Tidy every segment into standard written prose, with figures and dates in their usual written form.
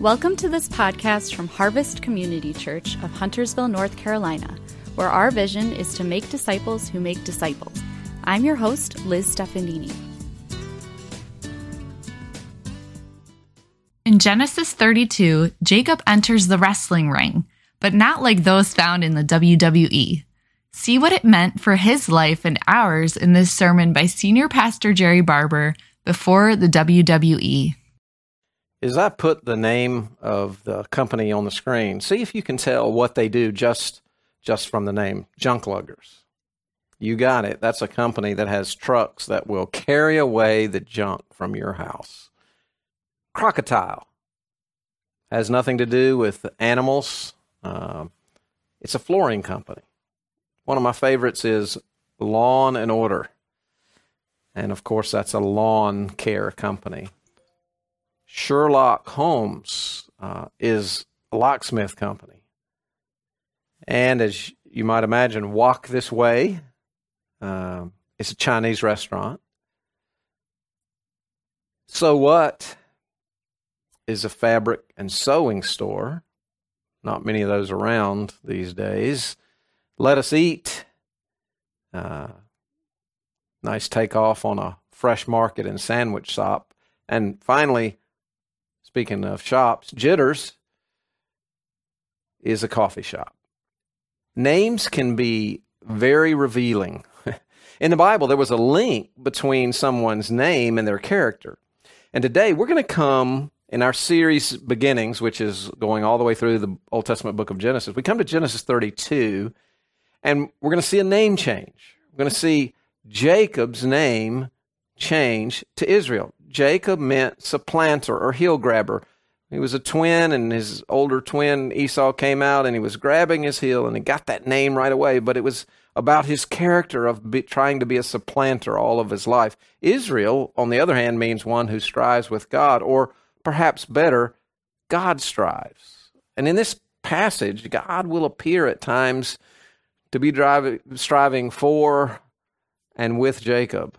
Welcome to this podcast from Harvest Community Church of Huntersville, North Carolina, where our vision is to make disciples who make disciples. I'm your host, Liz Stefanini. In Genesis 32, Jacob enters the wrestling ring, but not like those found in the WWE. See what it meant for his life and ours in this sermon by Senior Pastor Jerry Barber before the WWE. As I put the name of the company on the screen, see if you can tell what they do just from the name, Junk Luggers. You got it. That's a company that has trucks that will carry away the junk from your house. Crocodile has nothing to do with animals. It's a flooring company. One of my favorites is Lawn and Order. And of course, that's a lawn care company. Sherlock Holmes is a locksmith company. And as you might imagine, Walk This Way, it's a Chinese restaurant. So What is a fabric and sewing store. Not many of those around these days. Let Us Eat. Nice takeoff on a fresh market and sandwich shop. And finally, speaking of shops, Jitters is a coffee shop. Names can be very revealing. In the Bible, there was a link between someone's name and their character. And today, we're going to come in our series Beginnings, which is going all the way through the Old Testament book of Genesis. We come to Genesis 32, and we're going to see a name change. We're going to see Jacob's name change to Israel. Jacob meant supplanter or heel grabber. He was a twin, and his older twin Esau came out, and he was grabbing his heel, and he got that name right away, but it was about his character of trying to be a supplanter all of his life. Israel, on the other hand, means one who strives with God, or perhaps better, God strives. And in this passage, God will appear at times to be striving for and with Jacob.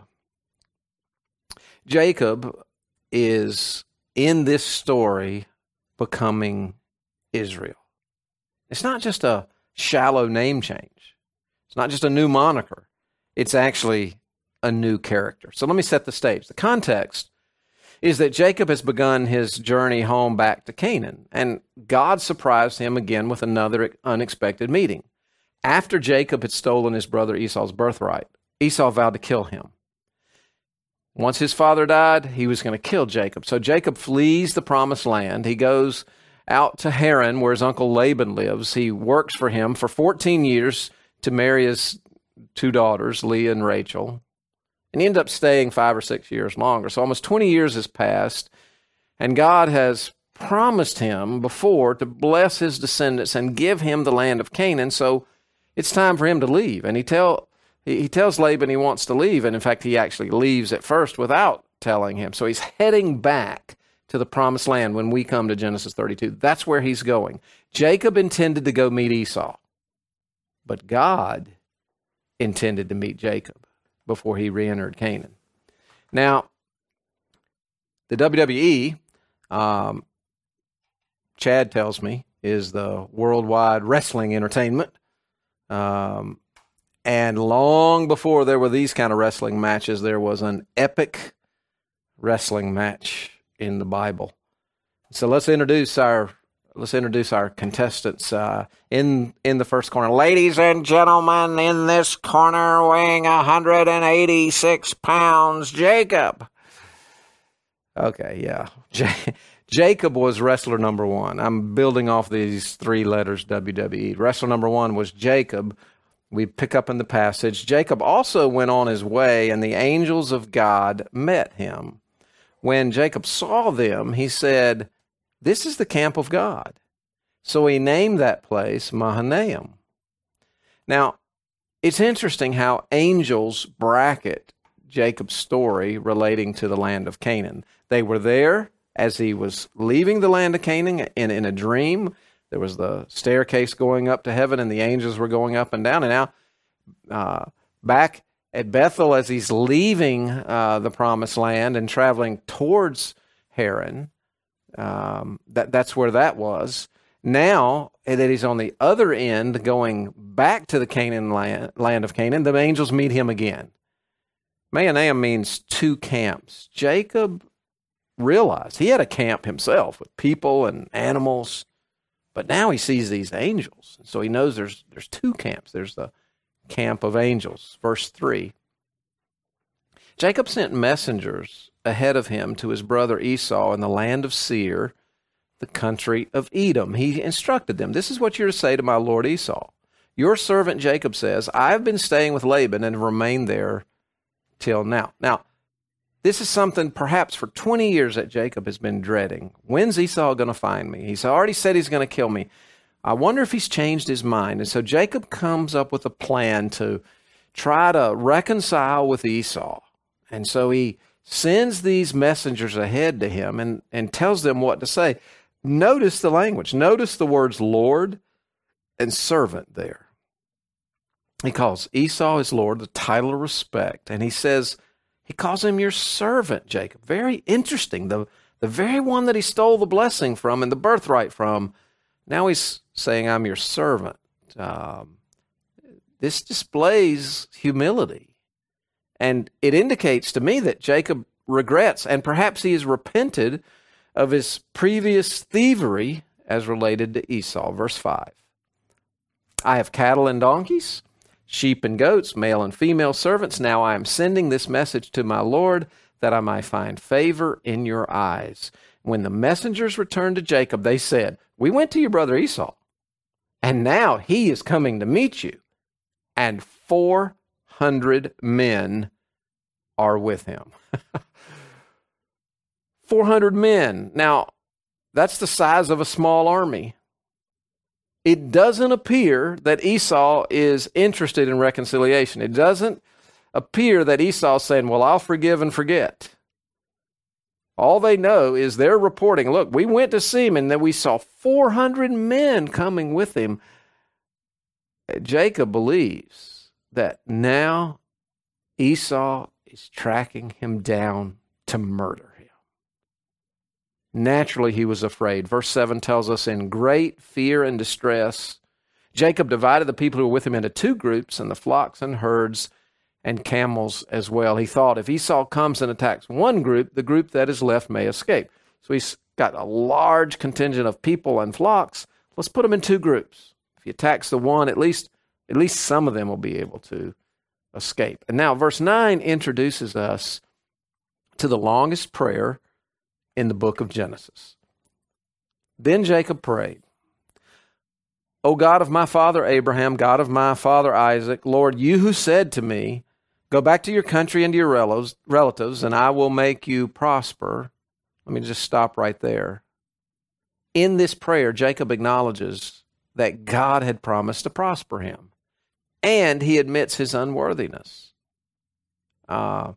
Jacob is, in this story, becoming Israel. It's not just a shallow name change. It's not just a new moniker. It's actually a new character. So let me set the stage. The context is that Jacob has begun his journey home back to Canaan, and God surprised him again with another unexpected meeting. After Jacob had stolen his brother Esau's birthright, Esau vowed to kill him. Once his father died, he was going to kill Jacob. So Jacob flees the promised land. He goes out to Haran, where his uncle Laban lives. He works for him for 14 years to marry his two daughters, Leah and Rachel. And he ended up staying 5 or 6 years longer. So almost 20 years has passed, and God has promised him before to bless his descendants and give him the land of Canaan. So it's time for him to leave. And he tells Laban he wants to leave, and in fact, he actually leaves at first without telling him. So he's heading back to the promised land when we come to Genesis 32. That's where he's going. Jacob intended to go meet Esau, but God intended to meet Jacob before he re-entered Canaan. Now, the WWE, Chad tells me, is the worldwide wrestling entertainment. And long before there were these kind of wrestling matches, there was an epic wrestling match in the Bible. So let's introduce our contestants in the first corner. Ladies and gentlemen, in this corner, weighing 186 pounds, Jacob. Okay, yeah. Jacob was wrestler number one. I'm building off these three letters, WWE. Wrestler number one was Jacob. We pick up in the passage. Jacob also went on his way, and the angels of God met him. When Jacob saw them, he said, "This is the camp of God." So he named that place Mahanaim. Now, it's interesting how angels bracket Jacob's story relating to the land of Canaan. They were there as he was leaving the land of Canaan in a dream. There was the staircase going up to heaven, and the angels were going up and down. And now, back at Bethel, as he's leaving the promised land and traveling towards Haran, That's where that was. Now that he's on the other end, going back to the Canaan land of Canaan, the angels meet him again. Mahanaim means two camps. Jacob realized he had a camp himself with people and animals, but now he sees these angels. So he knows there's two camps. There's the camp of angels. Verse 3. Jacob sent messengers ahead of him to his brother Esau in the land of Seir, the country of Edom. He instructed them, "This is what you're to say to my lord Esau. Your servant Jacob says, I've been staying with Laban and remained there till now." Now, this is something perhaps for 20 years that Jacob has been dreading. When's Esau going to find me? He's already said he's going to kill me. I wonder if he's changed his mind. And so Jacob comes up with a plan to try to reconcile with Esau. And so he sends these messengers ahead to him and tells them what to say. Notice the language. Notice the words Lord and servant there. He calls Esau his Lord, the title of respect. And he calls him your servant, Jacob. Very interesting. The very one that he stole the blessing from and the birthright from, now he's saying, I'm your servant. This displays humility. And it indicates to me that Jacob regrets, and perhaps he has repented of his previous thievery as related to Esau. Verse 5. I have cattle and donkeys, sheep and goats, male and female servants. Now I am sending this message to my Lord that I might find favor in your eyes. When the messengers returned to Jacob, they said, we went to your brother Esau, and now he is coming to meet you, and 400 men are with him. 400 men. Now, that's the size of a small army. It doesn't appear that Esau is interested in reconciliation. It doesn't appear that Esau is saying, well, I'll forgive and forget. All they know is they're reporting, look, we went to see him and then we saw 400 men coming with him. Jacob believes that now Esau is tracking him down to murder him. Naturally, he was afraid. Verse 7 tells us, in great fear and distress, Jacob divided the people who were with him into two groups, and the flocks and herds and camels as well. He thought, if Esau comes and attacks one group, the group that is left may escape. So he's got a large contingent of people and flocks. Let's put them in two groups. If he attacks the one, at least some of them will be able to escape. And now verse 9 introduces us to the longest prayer in the book of Genesis. Then Jacob prayed, O God of my father Abraham, God of my father Isaac, Lord, you who said to me, go back to your country and to your relatives, and I will make you prosper. Let me just stop right there. In this prayer, Jacob acknowledges that God had promised to prosper him, and he admits his unworthiness. We're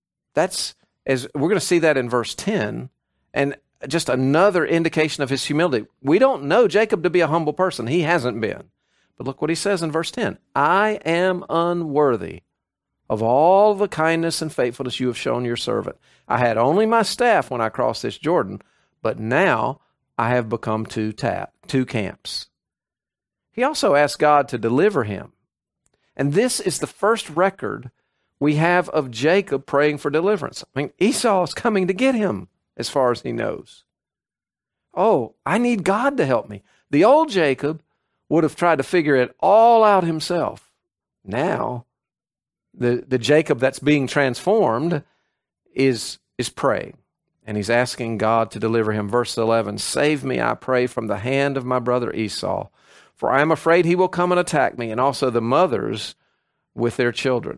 going to see that in verse 10, and just another indication of his humility. We don't know Jacob to be a humble person. He hasn't been. But look what he says in verse 10. I am unworthy of all the kindness and faithfulness you have shown your servant. I had only my staff when I crossed this Jordan, but now I have become two camps. He also asked God to deliver him. And this is the first record we have of Jacob praying for deliverance. I mean, Esau is coming to get him, as far as he knows. Oh, I need God to help me. The old Jacob would have tried to figure it all out himself. Now, the Jacob that's being transformed is praying, and he's asking God to deliver him. Verse 11, save me, I pray, from the hand of my brother Esau, for I am afraid he will come and attack me, and also the mothers with their children.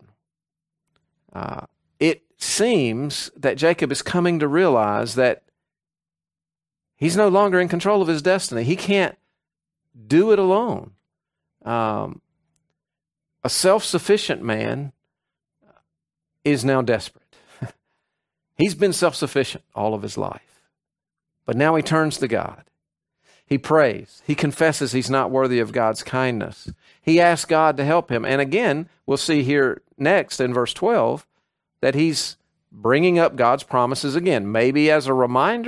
It seems that Jacob is coming to realize that he's no longer in control of his destiny. He can't do it alone. A self-sufficient man is now desperate. He's been self-sufficient all of his life. But now he turns to God. He prays. He confesses he's not worthy of God's kindness. He asks God to help him. And again, we'll see here next in verse 12 that he's bringing up God's promises again, maybe as a reminder,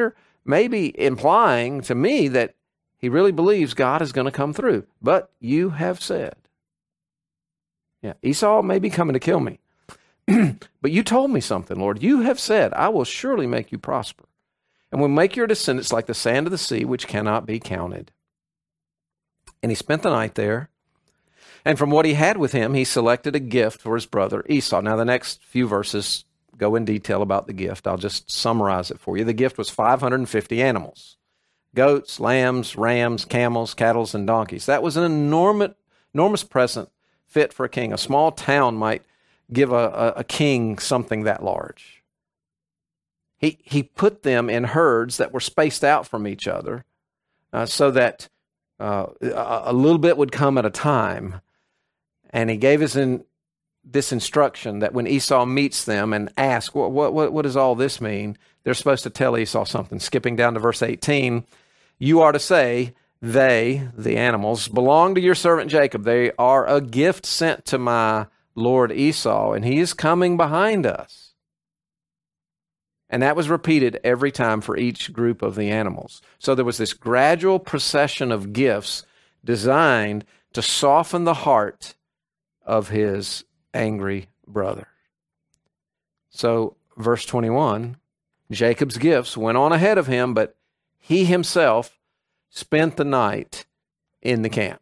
maybe implying to me that he really believes God is going to come through. But you have said. Yeah, Esau may be coming to kill me. But you told me something, Lord. You have said, I will surely make you prosper, and will make your descendants like the sand of the sea, which cannot be counted. And he spent the night there. And from what he had with him, he selected a gift for his brother Esau. Now, the next few verses go in detail about the gift. I'll just summarize it for you. The gift was 550 animals: goats, lambs, rams, camels, cattle, and donkeys. That was an enormous present fit for a king. A small town might give a king something that large. He put them in herds that were spaced out from each other so that a little bit would come at a time. And he gave us this instruction that when Esau meets them and asks, what does all this mean? They're supposed to tell Esau something. Skipping down to verse 18, you are to say, they, the animals, belong to your servant Jacob. They are a gift sent to my Lord Esau, and he is coming behind us. And that was repeated every time for each group of the animals. So there was this gradual procession of gifts designed to soften the heart of his angry brother. So, verse 21, Jacob's gifts went on ahead of him, but he himself spent the night in the camp.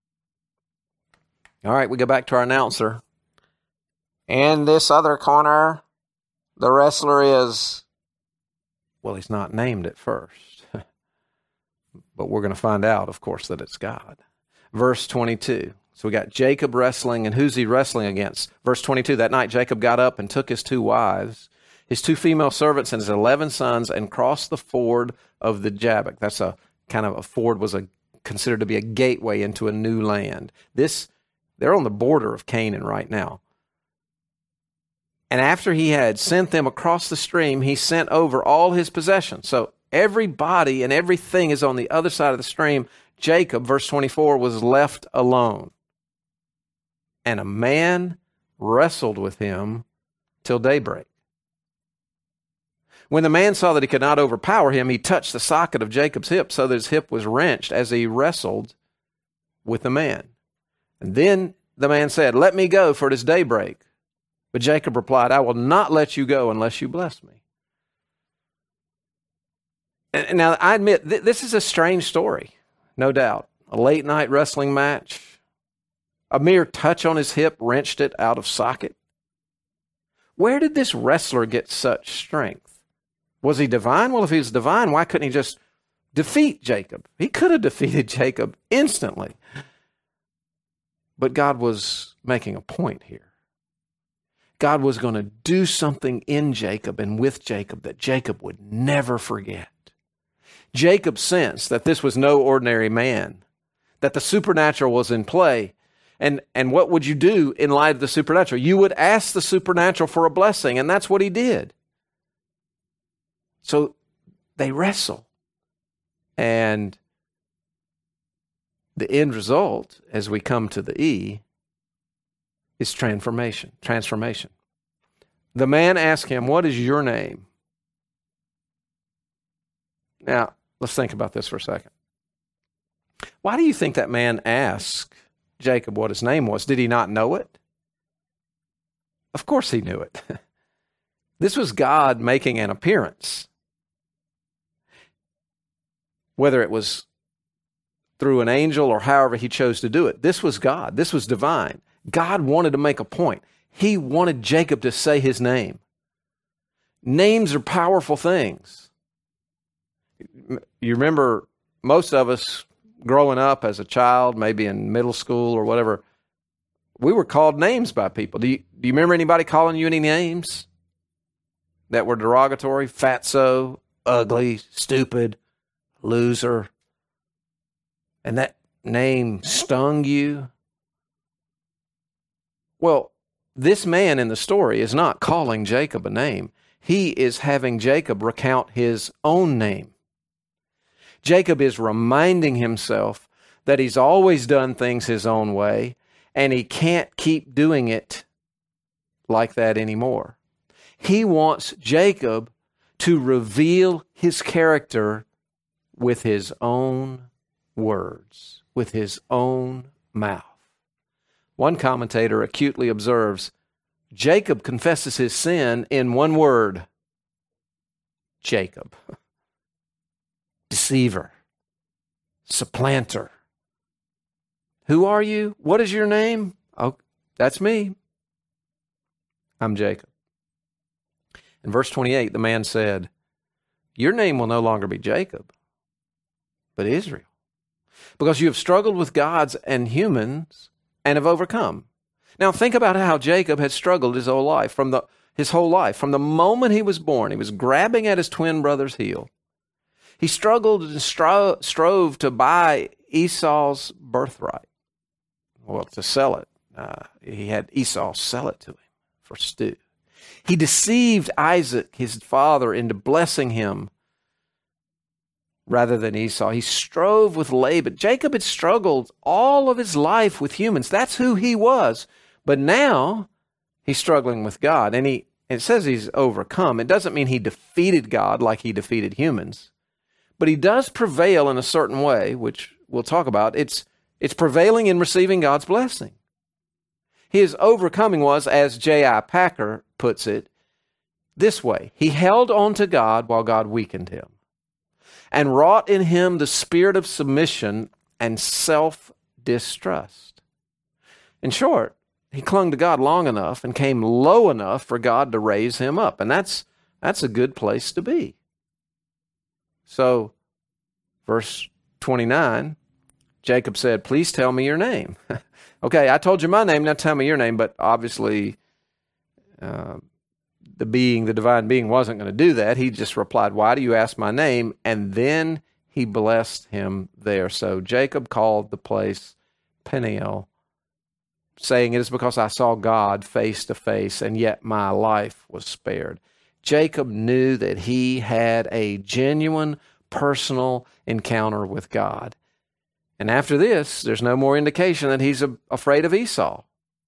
All right, we go back to our announcer. In this other corner, the wrestler is, well, he's not named at first. But we're going to find out, of course, that it's God. Verse 22. So we got Jacob wrestling, and who's he wrestling against? Verse 22, that night Jacob got up and took his 2 wives, his 2 female servants, and his 11 sons, and crossed the ford of the Jabbok. That's a kind of a ford, was considered to be a gateway into a new land. They're on the border of Canaan right now. And after he had sent them across the stream, he sent over all his possessions. So everybody and everything is on the other side of the stream. Jacob, verse 24, was left alone. And a man wrestled with him till daybreak. When the man saw that he could not overpower him, he touched the socket of Jacob's hip so that his hip was wrenched as he wrestled with the man. And then the man said, let me go, for it is daybreak. But Jacob replied, I will not let you go unless you bless me. And now, I admit, this is a strange story, no doubt. A late night wrestling match. A mere touch on his hip wrenched it out of socket. Where did this wrestler get such strength? Was he divine? Well, if he was divine, why couldn't he just defeat Jacob? He could have defeated Jacob instantly. But God was making a point here. God was going to do something in Jacob and with Jacob that Jacob would never forget. Jacob sensed that this was no ordinary man, that the supernatural was in play. And what would you do in light of the supernatural? You would ask the supernatural for a blessing, and that's what he did. So they wrestle. And the end result, as we come to the E, is transformation. The man asked him, what is your name? Now, let's think about this for a second. Why do you think that man asked Jacob what his name was? Did he not know it? Of course he knew it. This was God making an appearance. Whether it was through an angel or however he chose to do it, this was God. This was divine. God wanted to make a point. He wanted Jacob to say his name. Names are powerful things. You remember most of us growing up as a child, maybe in middle school or whatever, we were called names by people. Do you remember anybody calling you any names that were derogatory? Fatso, ugly, stupid, loser. And that name stung you? Well, this man in the story is not calling Jacob a name. He is having Jacob recount his own name. Jacob is reminding himself that he's always done things his own way, and he can't keep doing it like that anymore. He wants Jacob to reveal his character with his own words, with his own mouth. One commentator acutely observes, Jacob confesses his sin in one word, Jacob. Deceiver, supplanter. Who are you? What is your name? Oh, that's me. I'm Jacob. In verse 28, the man said, your name will no longer be Jacob, but Israel, because you have struggled with gods and humans and have overcome. Now think about how Jacob had struggled his whole life. From the moment he was born, he was grabbing at his twin brother's heel. He struggled and strove to buy Esau's birthright. Well, to sell it. He had Esau sell it to him for stew. He deceived Isaac, his father, into blessing him rather than Esau. He strove with Laban. Jacob had struggled all of his life with humans. That's who he was. But now he's struggling with God. And it says he's overcome. It doesn't mean he defeated God like he defeated humans. But he does prevail in a certain way, which we'll talk about. It's prevailing in receiving God's blessing. His overcoming was, as J.I. Packer puts it, this way. He held on to God while God weakened him and wrought in him the spirit of submission and self-distrust. In short, he clung to God long enough and came low enough for God to raise him up. And that's a good place to be. So, verse 29, Jacob said, please tell me your name. Okay, I told you my name, now tell me your name. But obviously, the divine being wasn't going to do that. He just replied, why do you ask my name? And then he blessed him there. So Jacob called the place Peniel, saying, it is because I saw God face to face, and yet my life was spared. Jacob knew that he had a genuine personal encounter with God. And after this, there's no more indication that he's afraid of Esau.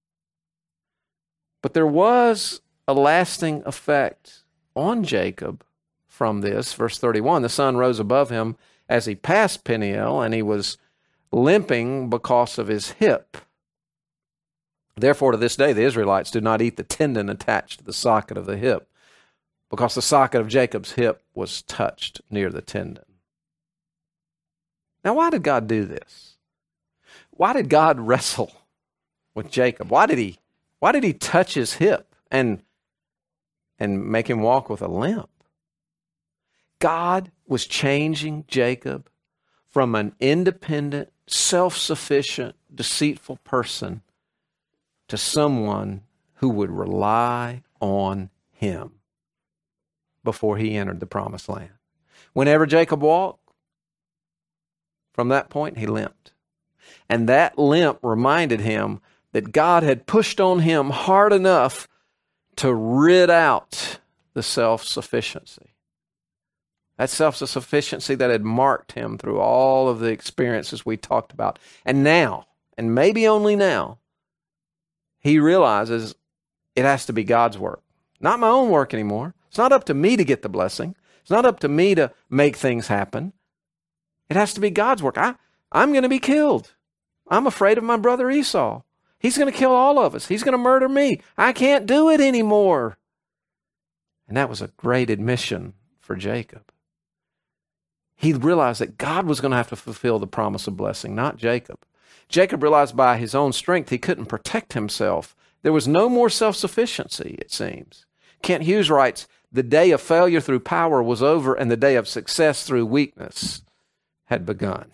But there was a lasting effect on Jacob from this. Verse 31, the sun rose above him as he passed Peniel, and he was limping because of his hip. Therefore, to this day, the Israelites do not eat the tendon attached to the socket of the hip, because the socket of Jacob's hip was touched near the tendon. Now, why did God do this? Why did God wrestle with Jacob? Why did he touch his hip and make him walk with a limp? God was changing Jacob from an independent, self-sufficient, deceitful person to someone who would rely on him before he entered the promised land. Whenever Jacob walked, from that point, he limped. And that limp reminded him that God had pushed on him hard enough to rid out the self-sufficiency. That self-sufficiency that had marked him through all of the experiences we talked about. And now, and maybe only now, he realizes it has to be God's work. Not my own work anymore. It's not up to me to get the blessing. It's not up to me to make things happen. It has to be God's work. I'm going to be killed. I'm afraid of my brother Esau. He's going to kill all of us. He's going to murder me. I can't do it anymore. And that was a great admission for Jacob. He realized that God was going to have to fulfill the promise of blessing, not Jacob. Jacob realized by his own strength he couldn't protect himself. There was no more self-sufficiency, it seems. Kent Hughes writes, the day of failure through power was over, and the day of success through weakness had begun.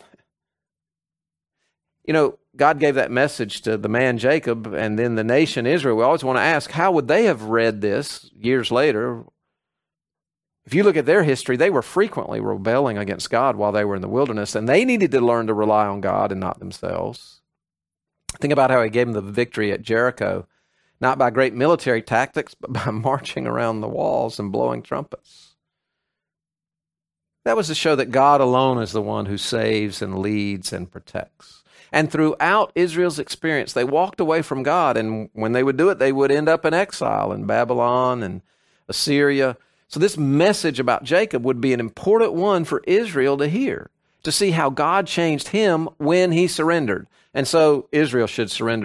You know, God gave that message to the man Jacob and then the nation Israel. We always want to ask, how would they have read this years later? If you look at their history, they were frequently rebelling against God while they were in the wilderness, and they needed to learn to rely on God and not themselves. Think about how he gave them the victory at Jericho, not by great military tactics, but by marching around the walls and blowing trumpets. That was to show that God alone is the one who saves and leads and protects. And throughout Israel's experience, they walked away from God, and when they would do it, they would end up in exile in Babylon and Assyria. So this message about Jacob would be an important one for Israel to hear, to see how God changed him when he surrendered. And so Israel should surrender